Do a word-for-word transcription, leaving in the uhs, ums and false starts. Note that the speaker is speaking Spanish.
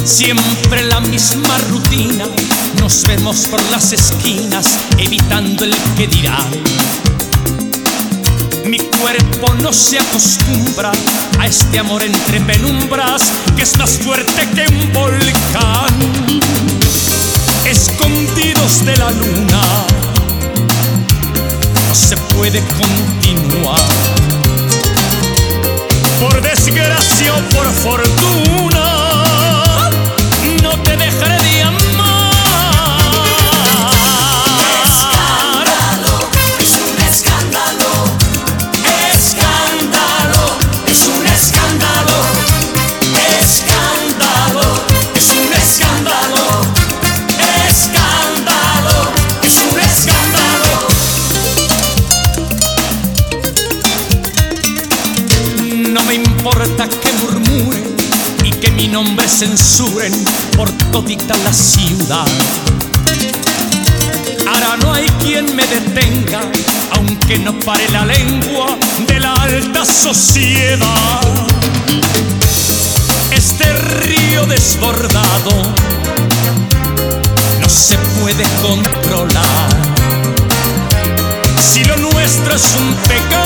Siempre la misma rutina, nos vemos por las esquinas, evitando el que dirán. Mi cuerpo no se acostumbra a este amor entre penumbras, que es más fuerte que un volcán. Escondidos de la luna, no se puede continuar. Por desgracia o por fortuna, no te dejaré de amar. Escándalo, es un escándalo. Escándalo, es un escándalo. Escándalo, es un escándalo. Escándalo, es un escándalo. No me importa que murmuren y que mi nombre censuren por todita la ciudad. Ahora no hay quien me detenga, aunque no pare la lengua de la alta sociedad. Este río desbordado no se puede controlar. Si lo nuestro es un pecado,